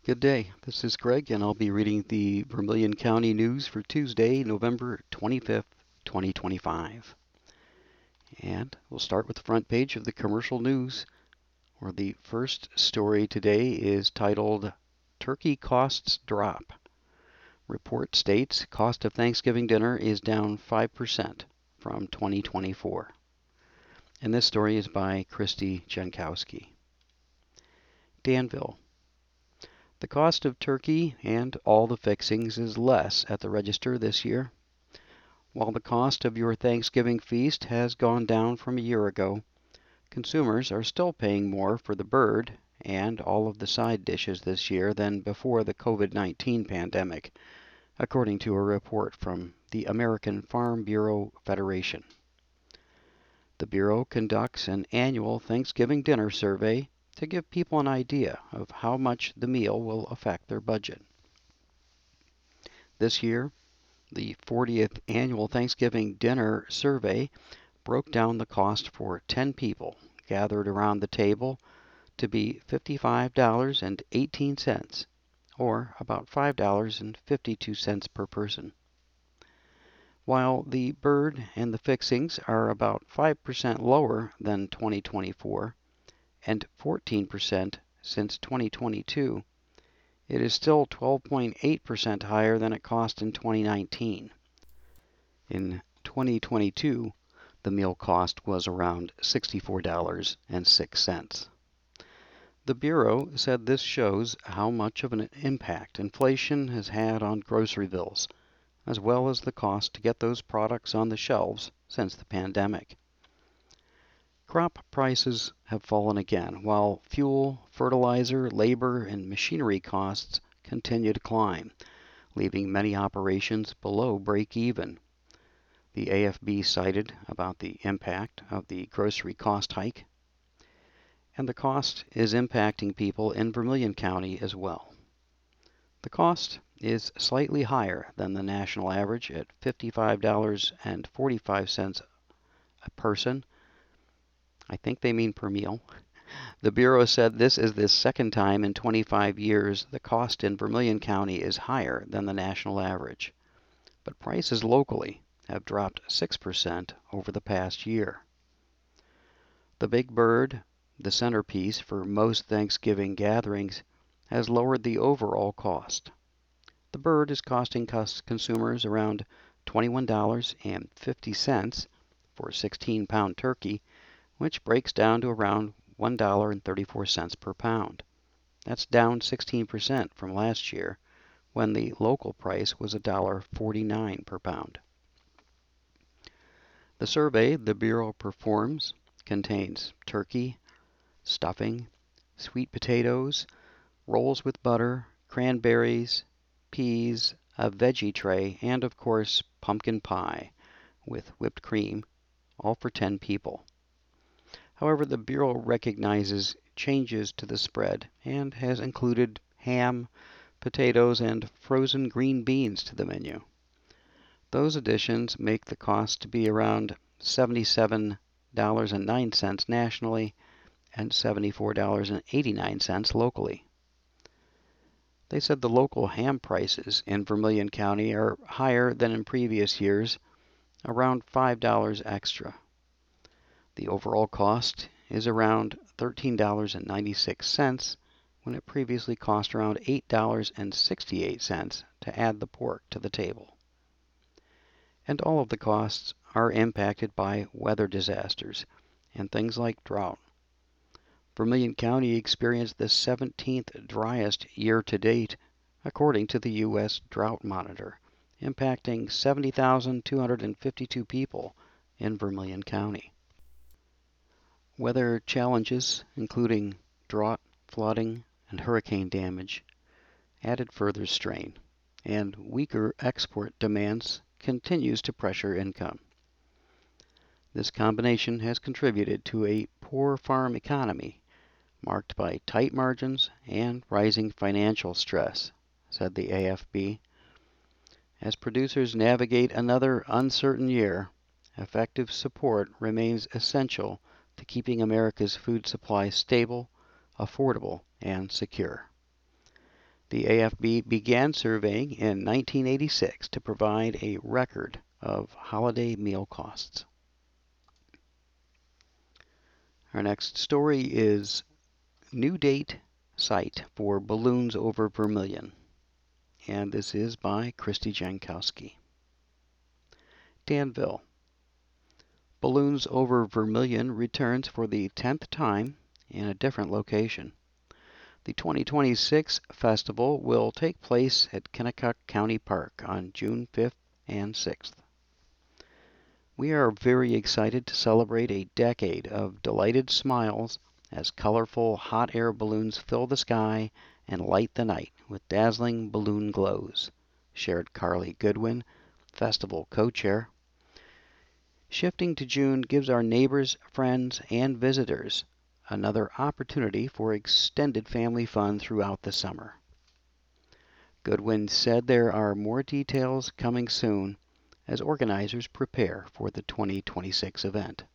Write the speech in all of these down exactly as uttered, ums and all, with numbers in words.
Good day. This is Greg, and I'll be reading the Vermilion County News for Tuesday, November twenty-fifth, twenty twenty-five. And we'll start with the front page of the Commercial News, where the first story today is titled, Turkey Costs Drop. Report states cost of Thanksgiving dinner is down five percent from twenty twenty-four. And this story is by Christy Jankowski. Danville. The cost of turkey and all the fixings is less at the register this year. While the cost of your Thanksgiving feast has gone down from a year ago, consumers are still paying more for the bird and all of the side dishes this year than before the COVID nineteen pandemic, according to a report from the American Farm Bureau Federation. The Bureau conducts an annual Thanksgiving dinner survey to give people an idea of how much the meal will affect their budget. This year, the fortieth Annual Thanksgiving Dinner Survey broke down the cost for ten people gathered around the table to be fifty-five dollars and eighteen cents, or about five dollars and fifty-two cents per person. While the bird and the fixings are about five percent lower than twenty twenty-four, and fourteen percent since twenty twenty-two, it is still twelve point eight percent higher than it cost in twenty nineteen. In twenty twenty-two, the meal cost was around sixty-four dollars and six cents. The Bureau said this shows how much of an impact inflation has had on grocery bills, as well as the cost to get those products on the shelves since the pandemic. Crop prices have fallen again, while fuel, fertilizer, labor, and machinery costs continue to climb, leaving many operations below break-even. The A F B cited about the impact of the grocery cost hike, and the cost is impacting people in Vermilion County as well. The cost is slightly higher than the national average at fifty-five dollars and forty-five cents a person. I think they mean per meal. The Bureau said this is the second time in twenty-five years the cost in Vermilion County is higher than the national average. But prices locally have dropped six percent over the past year. The big bird, the centerpiece for most Thanksgiving gatherings, has lowered the overall cost. The bird is costing consumers around twenty-one dollars and fifty cents for a sixteen pound turkey, which breaks down to around one dollar and thirty-four cents per pound. That's down sixteen percent from last year, when the local price was one dollar and forty-nine cents per pound. The survey the Bureau performs contains turkey, stuffing, sweet potatoes, rolls with butter, cranberries, peas, a veggie tray, and of course pumpkin pie with whipped cream, all for ten people. However, the Bureau recognizes changes to the spread and has included ham, potatoes, and frozen green beans to the menu. Those additions make the cost to be around seventy-seven dollars and nine cents nationally and seventy-four dollars and eighty-nine cents locally. They said the local ham prices in Vermilion County are higher than in previous years, around five dollars extra. The overall cost is around thirteen dollars and ninety-six cents, when it previously cost around eight dollars and sixty-eight cents to add the pork to the table. And all of the costs are impacted by weather disasters and things like drought. Vermilion County experienced the seventeenth driest year to date, according to the U S Drought Monitor, impacting seventy thousand two hundred fifty-two people in Vermilion County. Weather challenges, including drought, flooding, and hurricane damage, added further strain, and weaker export demands continues to pressure income. This combination has contributed to a poor farm economy, marked by tight margins and rising financial stress, said the A F B. As producers navigate another uncertain year, effective support remains essential to keeping America's food supply stable, affordable, and secure. The A F B began surveying in nineteen eighty-six to provide a record of holiday meal costs. Our next story is New Date Site for Balloons Over Vermilion, and this is by Christy Jankowski. Danville. Balloons Over Vermilion returns for the tenth time in a different location. The twenty twenty-six festival will take place at Kennecott County Park on June fifth and sixth. We are very excited to celebrate a decade of delighted smiles as colorful hot air balloons fill the sky and light the night with dazzling balloon glows, shared Carly Goodwin, festival co-chair. Shifting to June gives our neighbors, friends, and visitors another opportunity for extended family fun throughout the summer. Goodwin said there are more details coming soon as organizers prepare for the twenty twenty-six event.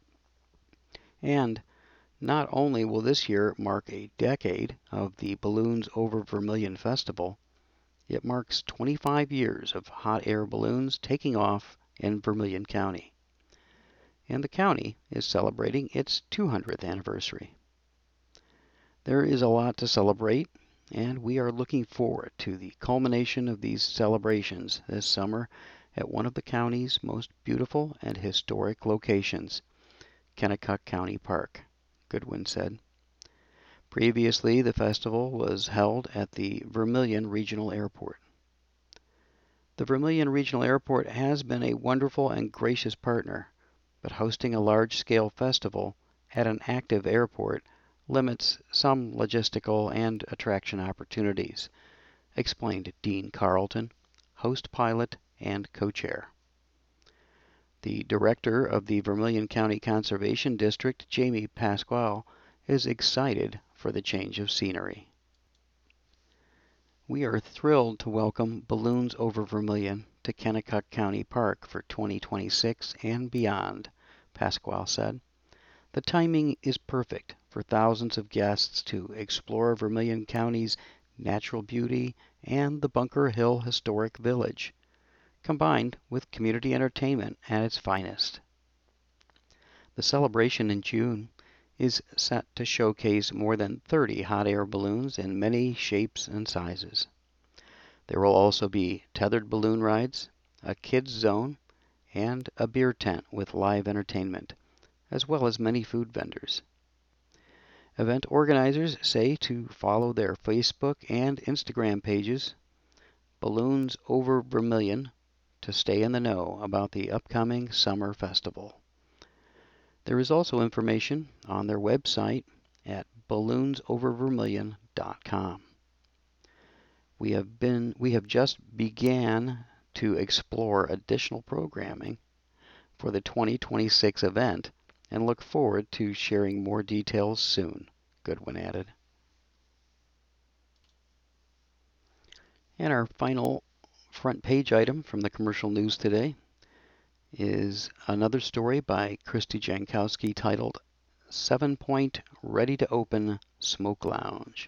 And not only will this year mark a decade of the Balloons Over Vermilion Festival, it marks twenty-five years of hot air balloons taking off in Vermilion County. And the county is celebrating its two hundredth anniversary. There is a lot to celebrate, and we are looking forward to the culmination of these celebrations this summer at one of the county's most beautiful and historic locations, Kennecott County Park, Goodwin said. Previously, the festival was held at the Vermilion Regional Airport. The Vermilion Regional Airport has been a wonderful and gracious partner, but hosting a large-scale festival at an active airport limits some logistical and attraction opportunities, explained Dean Carlton, host pilot and co-chair. The director of the Vermilion County Conservation District, Jamie Pasquale, is excited for the change of scenery. We are thrilled to welcome Balloons Over Vermilion to Kennecott County Park for twenty twenty-six and beyond, Pasquale said. The timing is perfect for thousands of guests to explore Vermilion County's natural beauty and the Bunker Hill Historic Village, combined with community entertainment at its finest. The celebration in June is set to showcase more than thirty hot air balloons in many shapes and sizes. There will also be tethered balloon rides, a kids zone, and a beer tent with live entertainment, as well as many food vendors. Event organizers say to follow their Facebook and Instagram pages, Balloons Over Vermilion, to stay in the know about the upcoming summer festival. There is also information on their website at balloons over vermilion dot com. We have been we have just began to explore additional programming for the twenty twenty-six event and look forward to sharing more details soon, Goodwin added. And our final front page item from the commercial news today is another story by Christy Jankowski titled Seven Point Ready to Open Smoke Lounge.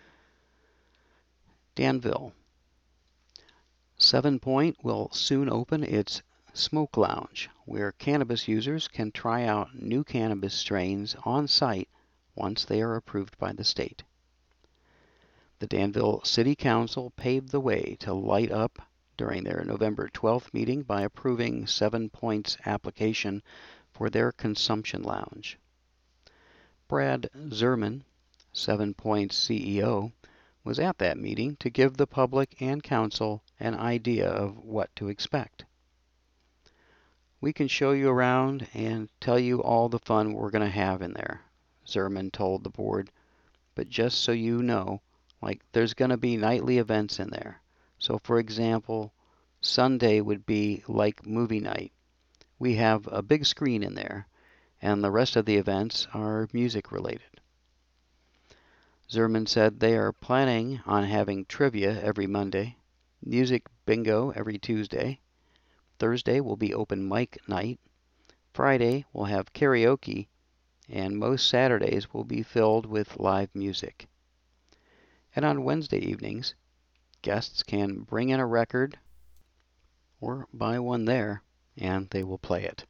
Danville. Seven Point will soon open its Smoke Lounge, where cannabis users can try out new cannabis strains on site once they are approved by the state. The Danville City Council paved the way to light up during their November twelfth meeting by approving Seven Point's application for their consumption lounge. Brad Zerman, Seven Point's C E O, was at that meeting to give the public and council an idea of what to expect. We can show you around and tell you all the fun we're going to have in there, Zerman told the board. But just so you know, like there's going to be nightly events in there. So for example, Sunday would be like movie night. We have a big screen in there, and the rest of the events are music related. Zerman said they are planning on having trivia every Monday, music bingo every Tuesday. Thursday will be open mic night. Friday we'll have karaoke, and most Saturdays will be filled with live music. And on Wednesday evenings, guests can bring in a record or buy one there, and they will play it.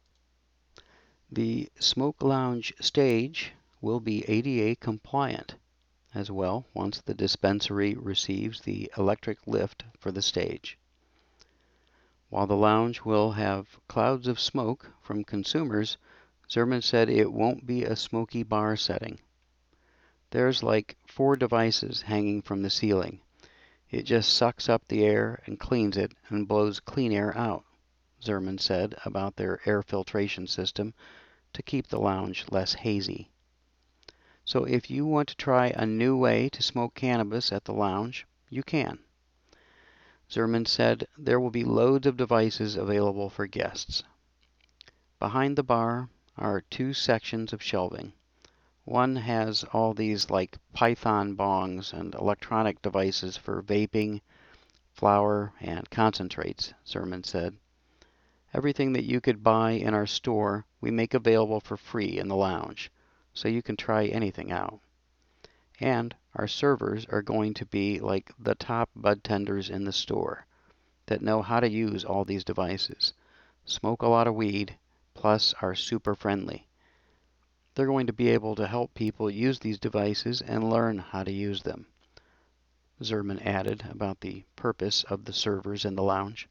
The Smoke Lounge stage will be A D A compliant as well once the dispensary receives the electric lift for the stage. While the lounge will have clouds of smoke from consumers, Zurman said it won't be a smoky bar setting. There's like four devices hanging from the ceiling. It just sucks up the air and cleans it and blows clean air out, Zurman said about their air filtration system to keep the lounge less hazy. So if you want to try a new way to smoke cannabis at the lounge, you can. Zurman said there will be loads of devices available for guests. Behind the bar are two sections of shelving. One has all these like Python bongs and electronic devices for vaping, flower, and concentrates, Zurman said. Everything that you could buy in our store, we make available for free in the lounge, so you can try anything out. And our servers are going to be like the top bud tenders in the store that know how to use all these devices, smoke a lot of weed, plus are super friendly. They're going to be able to help people use these devices and learn how to use them, Zurman added about the purpose of the servers in the lounge.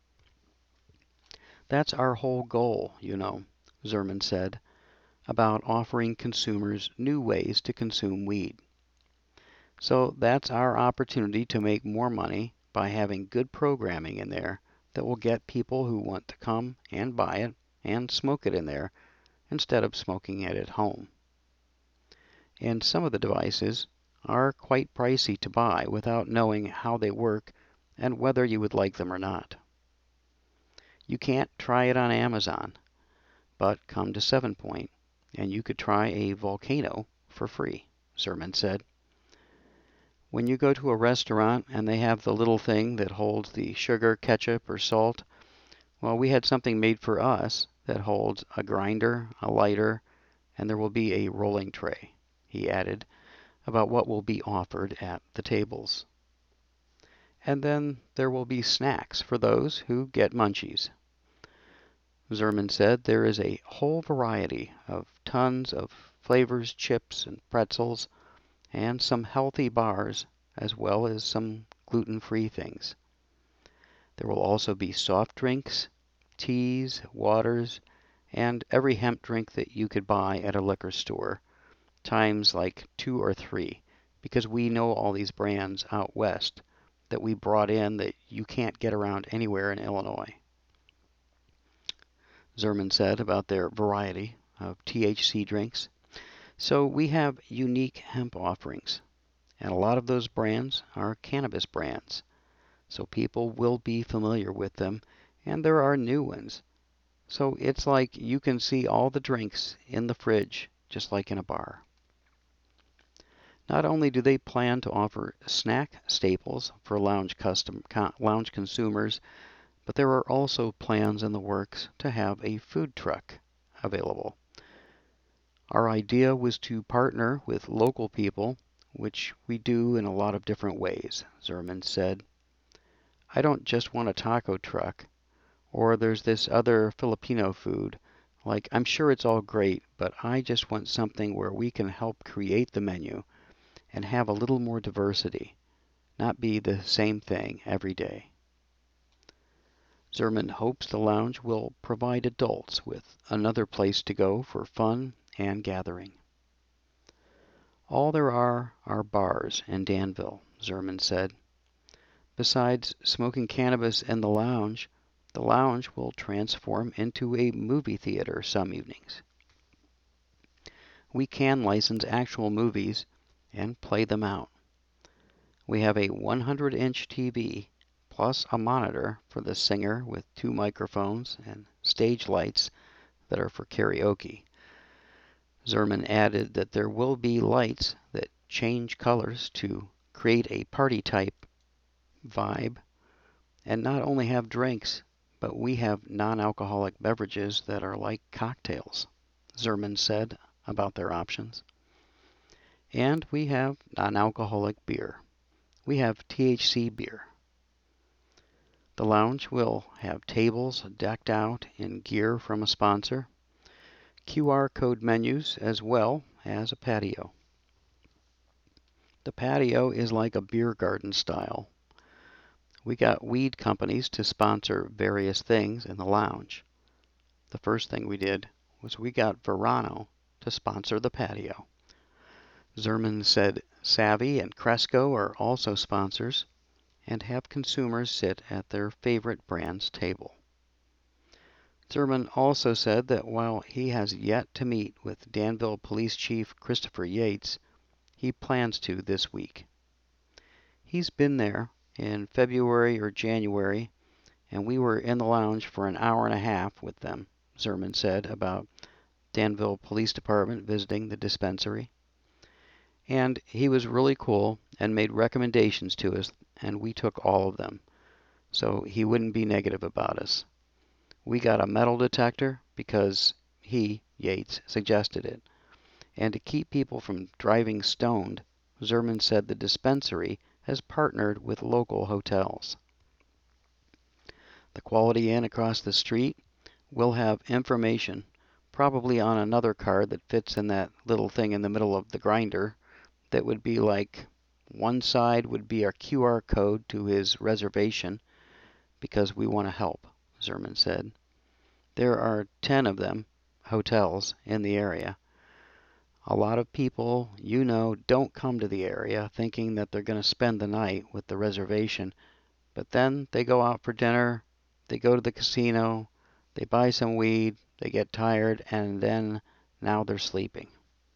That's our whole goal, you know, Zurman said, about offering consumers new ways to consume weed. So that's our opportunity to make more money by having good programming in there that will get people who want to come and buy it and smoke it in there instead of smoking it at home. And some of the devices are quite pricey to buy without knowing how they work and whether you would like them or not. You can't try it on Amazon, but come to Seven Point and you could try a Volcano for free, Zurman said. When you go to a restaurant and they have the little thing that holds the sugar, ketchup, or salt, well, we had something made for us that holds a grinder, a lighter, and there will be a rolling tray, he added, about what will be offered at the tables. And then there will be snacks for those who get munchies. Zurman said there is a whole variety of tons of flavors, chips, and pretzels, and some healthy bars, as well as some gluten-free things. There will also be soft drinks, teas, waters, and every hemp drink that you could buy at a liquor store, times like two or three, because we know all these brands out west that we brought in that you can't get around anywhere in Illinois. Zurman said about their variety of T H C drinks. So we have unique hemp offerings, and a lot of those brands are cannabis brands. So people will be familiar with them, and there are new ones. So it's like you can see all the drinks in the fridge, just like in a bar. Not only do they plan to offer snack staples for lounge, custom, lounge consumers, but there are also plans in the works to have a food truck available. Our idea was to partner with local people, which we do in a lot of different ways, Zurman said. I don't just want a taco truck, or there's this other Filipino food. Like, I'm sure it's all great, but I just want something where we can help create the menu and have a little more diversity, not be the same thing every day. Zurman hopes the lounge will provide adults with another place to go for fun and gathering. All there are are bars in Danville, Zurman said. Besides smoking cannabis in the lounge, the lounge will transform into a movie theater some evenings. We can license actual movies and play them out. We have a one hundred inch T V plus a monitor for the singer with two microphones and stage lights that are for karaoke. Zurman added that there will be lights that change colors to create a party-type vibe, and not only have drinks, but we have non-alcoholic beverages that are like cocktails, Zurman said about their options. And we have non-alcoholic beer, we have T H C beer. The lounge will have tables decked out in gear from a sponsor, Q R code menus, as well as a patio. The patio is like a beer garden style. We got weed companies to sponsor various things in the lounge. The first thing we did was we got Verano to sponsor the patio. Zerman said Savvy and Cresco are also sponsors and have consumers sit at their favorite brand's table. Zerman also said that while he has yet to meet with Danville Police Chief Christopher Yates, he plans to this week. He's been there in February or January, and we were in the lounge for an hour and a half with them, Zerman said about Danville Police Department visiting the dispensary. And he was really cool and made recommendations to us, and we took all of them, so he wouldn't be negative about us. We got a metal detector because he, Yates, suggested it. And to keep people from driving stoned, Zerman said the dispensary has partnered with local hotels. The Quality Inn across the street will have information, probably on another card that fits in that little thing in the middle of the grinder, that would be like one side would be our Q R code to his reservation, because we want to help, Zerman said. There are ten of them, hotels, in the area. A lot of people, you know, don't come to the area thinking that they're going to spend the night with the reservation, but then they go out for dinner, they go to the casino, they buy some weed, they get tired, and then now they're sleeping.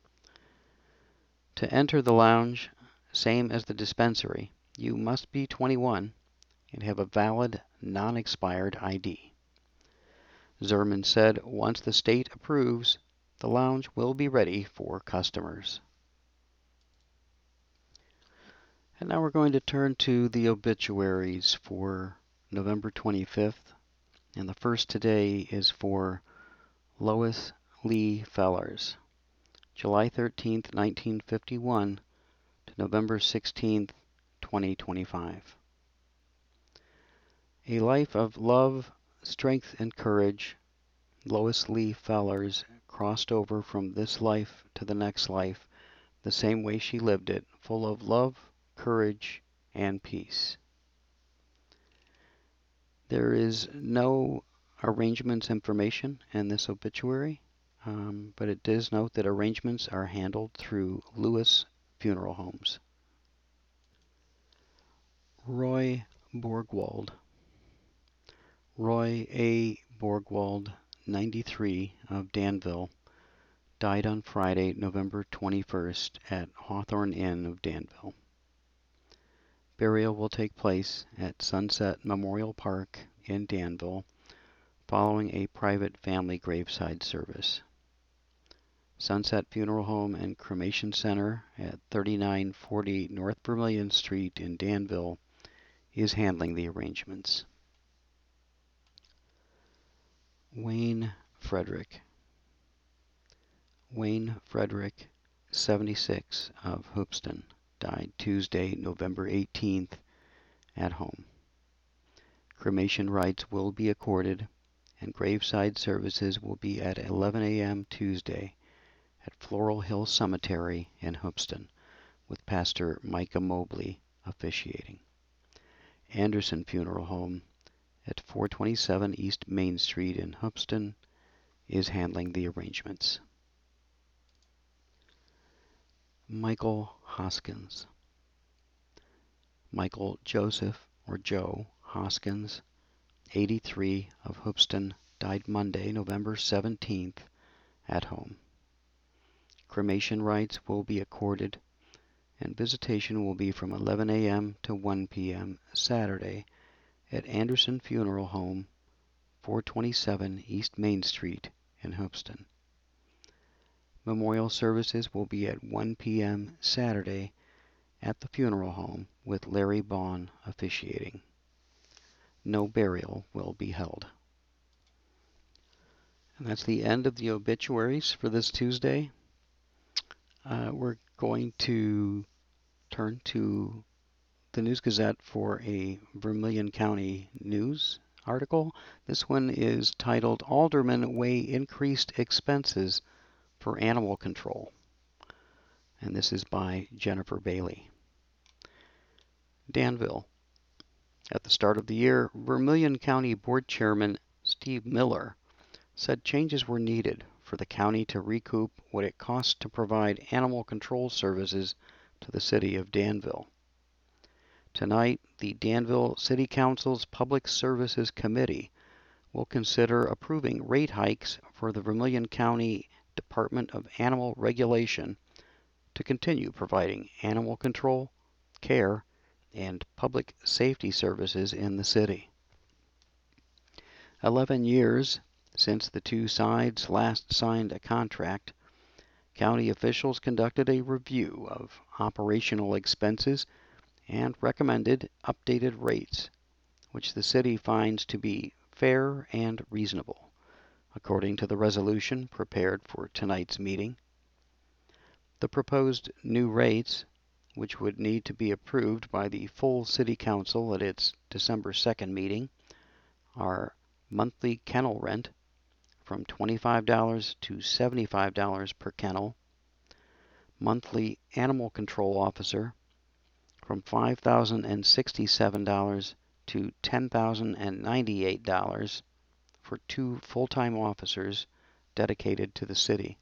To enter the lounge, same as the dispensary, you must be twenty-one and have a valid, non-expired I D. Zerman said once the state approves, the lounge will be ready for customers. And now we're going to turn to the obituaries for November twenty-fifth. And the first today is for Lois Lee Fellers, July thirteenth, nineteen fifty-one to November sixteenth, twenty twenty-five. A life of love, strength, and courage, Lois Lee Fellers crossed over from this life to the next life the same way she lived it, full of love, courage, and peace. There is no arrangements information in this obituary, um, but it does note that arrangements are handled through Lewis Funeral Homes. Roy Borgwald. Roy A. Borgwald, ninety-three, of Danville, died on Friday, November twenty-first, at Hawthorne Inn of Danville. Burial will take place at Sunset Memorial Park in Danville, following a private family graveside service. Sunset Funeral Home and Cremation Center at thirty-nine forty North Vermilion Street in Danville is handling the arrangements. Wayne Frederick. Wayne Frederick, seventy-six, of Hoopeston, died Tuesday, November eighteenth, at home. Cremation rites will be accorded, and graveside services will be at eleven a m Tuesday at Floral Hill Cemetery in Hoopeston, with Pastor Micah Mobley officiating. Anderson Funeral Home at four twenty-seven East Main Street in Hoopeston is handling the arrangements. Michael Hoskins. Michael Joseph, or Joe, Hoskins, eighty-three, of Hoopeston, died Monday, November seventeenth, at home. Cremation rites will be accorded, and visitation will be from eleven a m to one p m Saturday at Anderson Funeral Home, four twenty-seven East Main Street in Hoopeston. Memorial services will be at one p m Saturday at the funeral home, with Larry Bond officiating. No burial will be held. And that's the end of the obituaries for this Tuesday. Uh, we're going to turn to the News Gazette for a Vermilion County News article. This one is titled, Aldermen Weigh Increased Expenses for Animal Control. And this is by Jennifer Bailey. Danville. At the start of the year, Vermilion County Board Chairman Steve Miller said changes were needed for the county to recoup what it costs to provide animal control services to the city of Danville. Tonight, the Danville City Council's Public Services Committee will consider approving rate hikes for the Vermilion County Department of Animal Regulation to continue providing animal control, care, and public safety services in the city. Eleven years since the two sides last signed a contract, county officials conducted a review of operational expenses and recommended updated rates, which the city finds to be fair and reasonable, according to the resolution prepared for tonight's meeting. The proposed new rates, which would need to be approved by the full City Council at its December second meeting, are monthly kennel rent from twenty-five dollars to seventy-five dollars per kennel, monthly animal control officer from five thousand sixty-seven dollars to ten thousand ninety-eight dollars for two full-time officers dedicated to the city.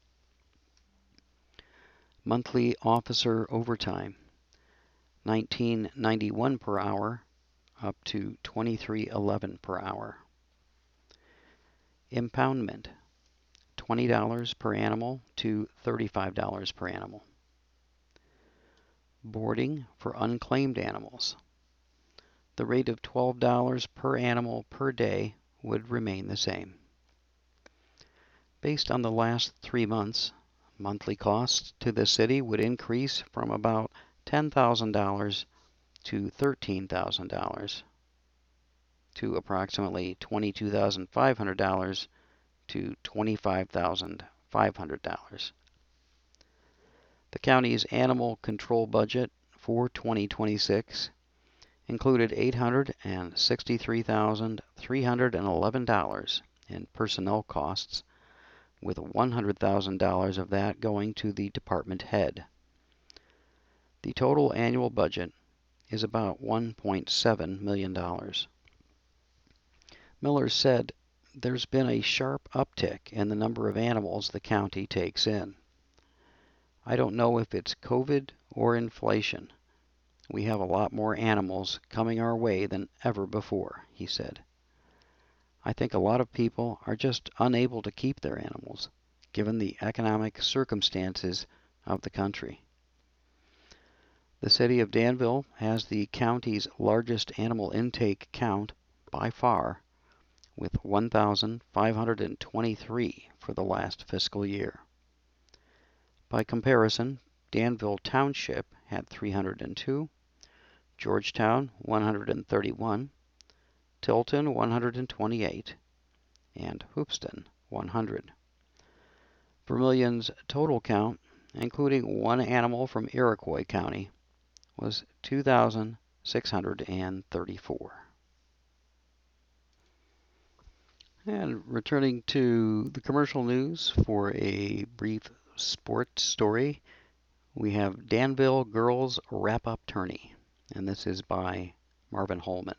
Monthly officer overtime, nineteen ninety-one per hour up to twenty-three eleven per hour. Impoundment, twenty dollars per animal to thirty-five dollars per animal. Boarding for unclaimed animals. The rate of twelve dollars per animal per day would remain the same. Based on the last three months, monthly costs to the city would increase from about ten thousand dollars to thirteen thousand dollars to approximately twenty-two thousand five hundred dollars to twenty-five thousand five hundred dollars. The county's animal control budget for twenty twenty-six included eight hundred sixty-three thousand three hundred eleven dollars in personnel costs, with one hundred thousand dollars of that going to the department head. The total annual budget is about one point seven million dollars. Miller said there's been a sharp uptick in the number of animals the county takes in. I don't know if it's COVID or inflation. We have a lot more animals coming our way than ever before, he said. I think a lot of people are just unable to keep their animals, given the economic circumstances of the country. The city of Danville has the county's largest animal intake count by far, with one thousand five hundred twenty-three for the last fiscal year. By comparison, Danville Township had three hundred two, Georgetown one hundred thirty-one, Tilton one hundred twenty-eight, and Hoopeston one hundred. Vermilion's total count, including one animal from Iroquois County, was two thousand six hundred thirty-four. And returning to the commercial news for a brief sports story, we have Danville Girls Wrap-Up Tourney, and this is by Marvin Holman.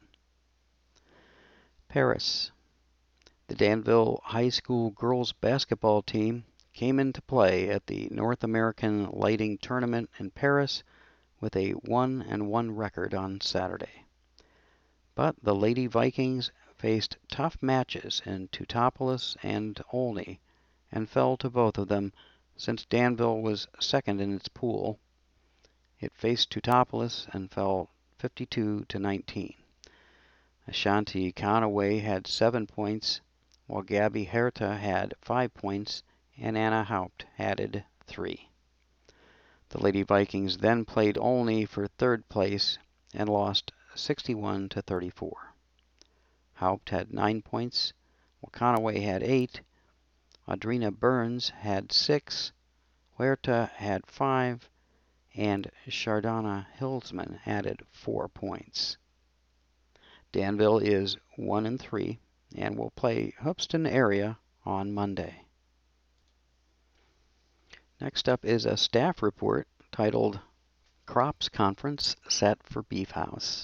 Paris. The Danville High School girls basketball team came into play at the North American Lighting Tournament in Paris with a one and one record on Saturday. But the Lady Vikings faced tough matches in Teutopolis and Olney and fell to both of them since Danville was second in its pool. It faced Teutopolis and fell fifty-two to nineteen. Ashanti Conaway had seven points, while Gabby Herta had five points and Anna Haupt added three. The Lady Vikings then played Olney for third place and lost sixty-one to thirty-four. Haupt had nine points, while Conaway had eight. Audrina Burns had six, Huerta had five, and Shardana Hillsman added four points. Danville is one and three and will play Hoopeston area on Monday. Next up is a staff report titled Crops Conference Set for Beef House.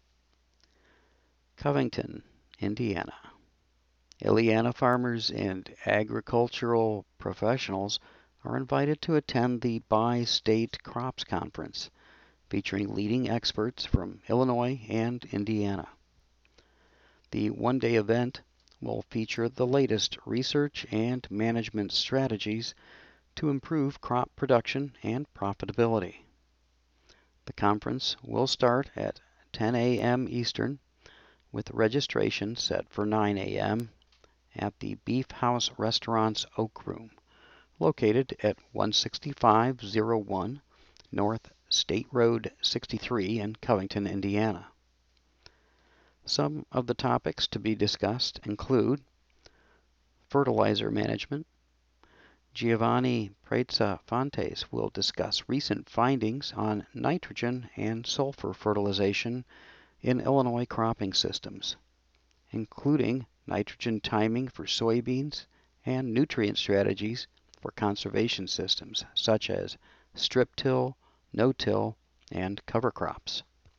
Covington, Indiana. Illiana farmers and agricultural professionals are invited to attend the Bi-State Crops Conference, featuring leading experts from Illinois and Indiana. The one-day event will feature the latest research and management strategies to improve crop production and profitability. The conference will start at ten a m Eastern, with registration set for nine a m at the Beef House Restaurant's Oak Room, located at one sixty-five oh one North State Road sixty-three in Covington, Indiana. Some of the topics to be discussed include fertilizer management. Giovanni Preza Fontes will discuss recent findings on nitrogen and sulfur fertilization in Illinois cropping systems, including nitrogen timing for soybeans and nutrient strategies for conservation systems such as strip till, no-till, and cover crops.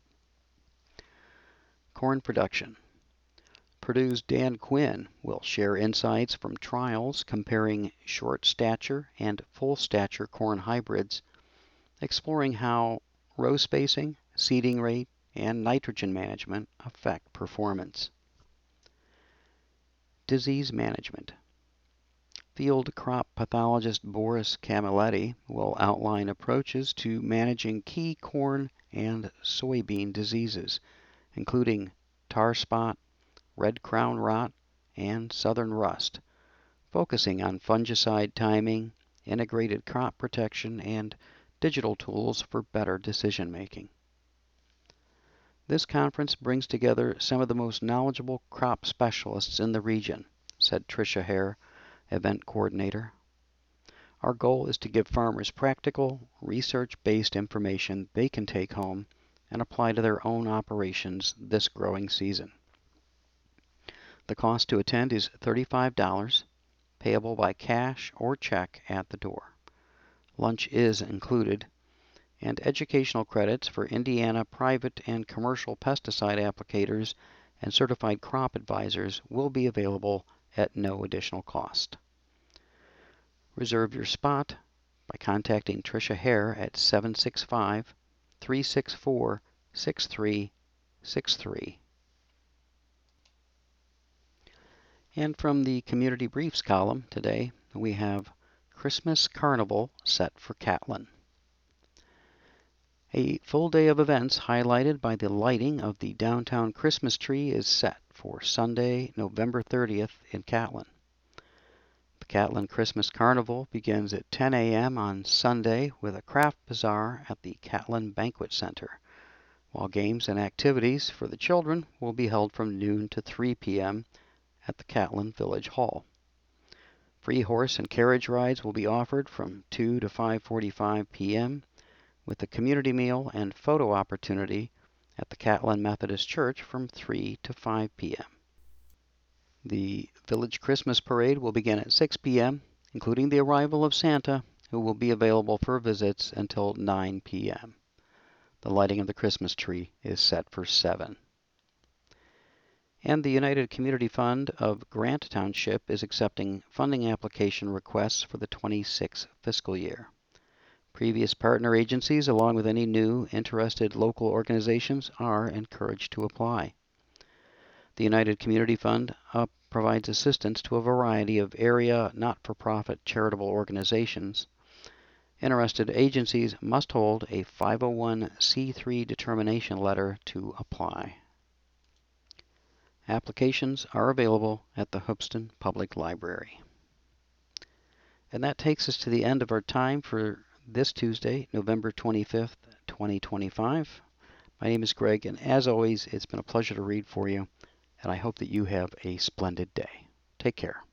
Corn production. Purdue's Dan Quinn will share insights from trials comparing short stature and full stature corn hybrids, exploring how row spacing, seeding rate, and nitrogen management affect performance. Disease management. Field crop pathologist Boris Camilletti will outline approaches to managing key corn and soybean diseases, including tar spot, red crown rot, and southern rust, focusing on fungicide timing, integrated crop protection, and digital tools for better decision making. This conference brings together some of the most knowledgeable crop specialists in the region, said Tricia Hare, event coordinator. Our goal is to give farmers practical, research-based information they can take home and apply to their own operations this growing season. The cost to attend is thirty-five dollars, payable by cash or check at the door. Lunch is included, and educational credits for Indiana private and commercial pesticide applicators and certified crop advisors will be available at no additional cost. Reserve your spot by contacting Tricia Hare at seven six five, three six four, six three six three. And from the Community Briefs column today, we have Christmas Carnival set for Catlin. A full day of events highlighted by the lighting of the downtown Christmas tree is set for Sunday, November thirtieth in Catlin. The Catlin Christmas Carnival begins at ten a m on Sunday with a craft bazaar at the Catlin Banquet Center, while games and activities for the children will be held from noon to three p m at the Catlin Village Hall. Free horse and carriage rides will be offered from two to five forty-five p m with a community meal and photo opportunity at the Catlin Methodist Church from three to five p m The Village Christmas Parade will begin at six p m, including the arrival of Santa, who will be available for visits until nine p m The lighting of the Christmas tree is set for seven. And the United Community Fund of Grant Township is accepting funding application requests for the twenty-six fiscal year. Previous partner agencies, along with any new interested local organizations, are encouraged to apply. The United Community Fund uh, provides assistance to a variety of area not-for-profit charitable organizations. Interested agencies must hold a five oh one c three determination letter to apply. Applications are available at the Hoopeston Public Library. And that takes us to the end of our time for this Tuesday, November twenty-fifth, twenty twenty-five. My name is Greg, and as always, it's been a pleasure to read for you, and I hope that you have a splendid day. Take care.